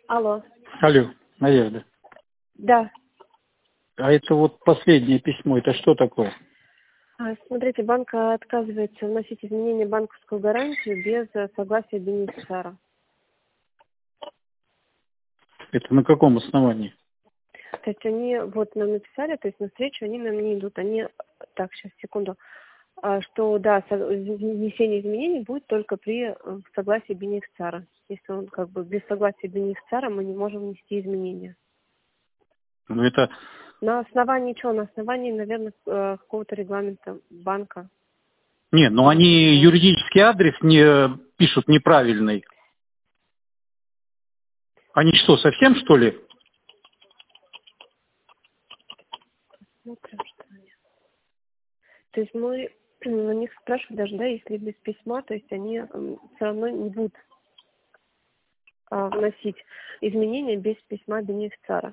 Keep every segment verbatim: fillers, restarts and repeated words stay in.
Алло. Алло, Надежда. Да. А это вот последнее письмо, это что такое? А, Смотрите, банк а, отказывается вносить изменения в банковскую гарантию без а, согласия бенефициара. Это на каком основании? То есть они вот нам написали, то есть на встречу они нам не идут. Они, так, сейчас, секунду, А, что да, со- внесение изменений будет только при э, согласии бенефициара. Если он как бы без согласия бенефициара, мы не можем внести изменения. Ну это, На основании чего? На основании, наверное, э, какого-то регламента банка. не, ну Или они чего. юридический адрес не пишут неправильный. Они что, совсем что ли? Смотрим, что они. То есть мы на них спрашиваем даже, да, если без письма, то есть они все равно не будут а, вносить изменения без письма бенефициара.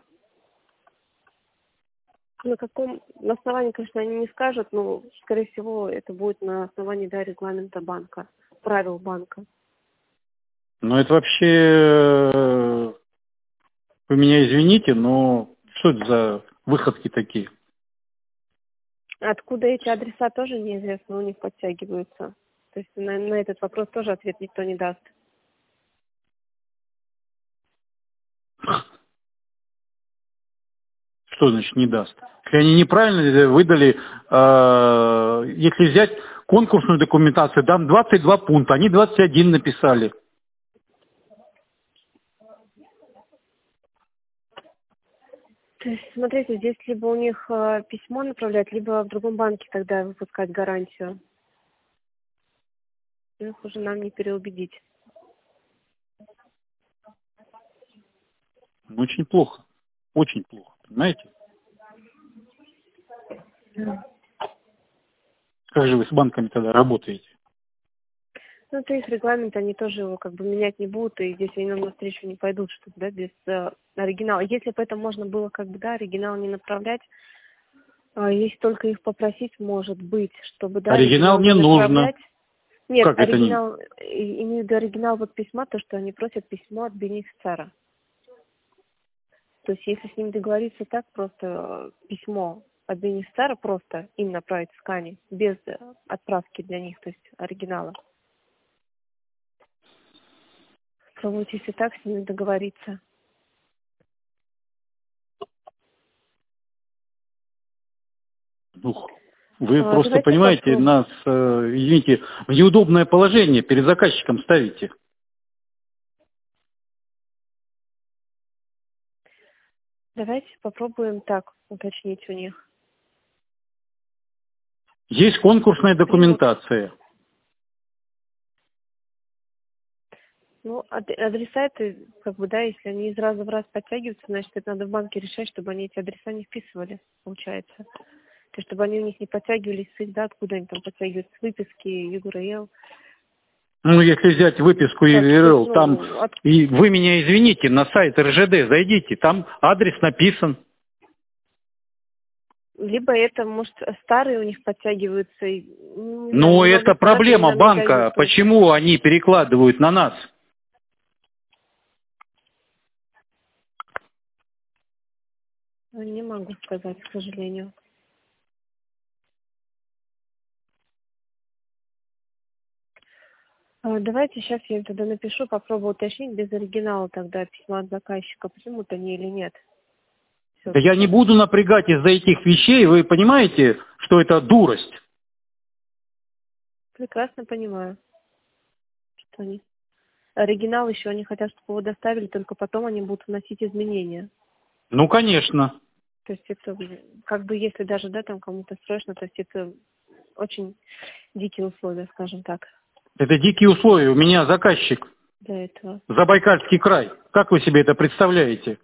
На каком, на основании, конечно, они не скажут, но, скорее всего, это будет на основании, да, регламента банка, правил банка. Ну это вообще, э, вы меня извините, но что это за выходки такие? Откуда эти адреса тоже неизвестно, у них подтягиваются. То есть на, на этот вопрос тоже ответ никто не даст. Что значит не даст? Если они неправильно выдали, э, если взять конкурсную документацию, там двадцать два пункта, они двадцать один написали. То есть, смотрите, здесь либо у них э, письмо направлять, либо в другом банке тогда выпускать гарантию. Их уже нам не переубедить. Очень плохо. Очень плохо, понимаете? Да. Как же вы с банками тогда работаете? Ну, это их регламент, они тоже его как бы менять не будут, и здесь они нам навстречу не пойдут, что да, без э, оригинала. Если бы это можно было как бы, да, оригинал не направлять, а если только их попросить, может быть, чтобы, да, Оригинал оригинал мне не нужно. направлять. Нет, Как это не? оригинал, и- имею в виду оригинал вот письма, то, что они просят письмо от бенефициара. То есть если с ним договориться так, просто э, письмо от бенефициара просто им направить в скане, без э, отправки для них, то есть оригинала. Пробуйте, если так, с ними договориться. Ух, вы А, просто давайте понимаете, попробуем. нас, э, извините, в неудобное положение перед заказчиком ставите. Давайте попробуем так уточнить у них. Есть конкурсная И вот, документация. ну, ад- адреса это, как бы, да, если они из раза в раз подтягиваются, значит, это надо в банке решать, чтобы они эти адреса не вписывали, получается. То есть, чтобы они у них не подтягивались с их, да, откуда они там подтягиваются, с выписки, ЮГРЛ. Ну, если взять выписку Так, то есть, ЕВРЛ, там, ну, от- и вы меня извините, на сайт эр жэ дэ зайдите, там адрес написан. либо это, может, старые у них подтягиваются, и, ну, не знаю, Но не могу это сказать, они проблема нам не дают, банка. то есть. Почему они перекладывают на нас? Ну, не могу сказать, к сожалению. А, Давайте сейчас я им тогда напишу, попробую уточнить без оригинала тогда письма от заказчика, примут они или нет. Да я не Все-таки. буду напрягать из-за этих вещей. Вы понимаете, что это дурость? Прекрасно понимаю, что они. Оригинал еще они хотят, чтобы его доставили, только потом они будут вносить изменения. Ну, конечно. То есть это, м, как бы, если даже, да, там кому-то срочно, то есть это очень дикие условия, скажем так, Это дикие условия. У меня заказчик для этого. Забайкальский край. Как вы себе это представляете?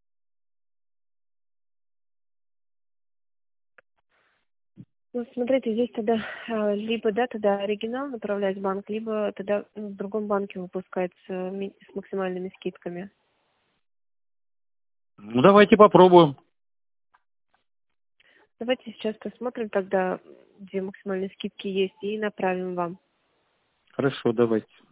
Ну, смотрите, здесь тогда а, либо, да, тогда оригинал направлять в банк, либо тогда ну, в другом банке выпускается ми- с максимальными скидками. Ну, давайте попробуем. Давайте сейчас посмотрим тогда, где максимальные скидки есть, и направим вам. Хорошо, давайте.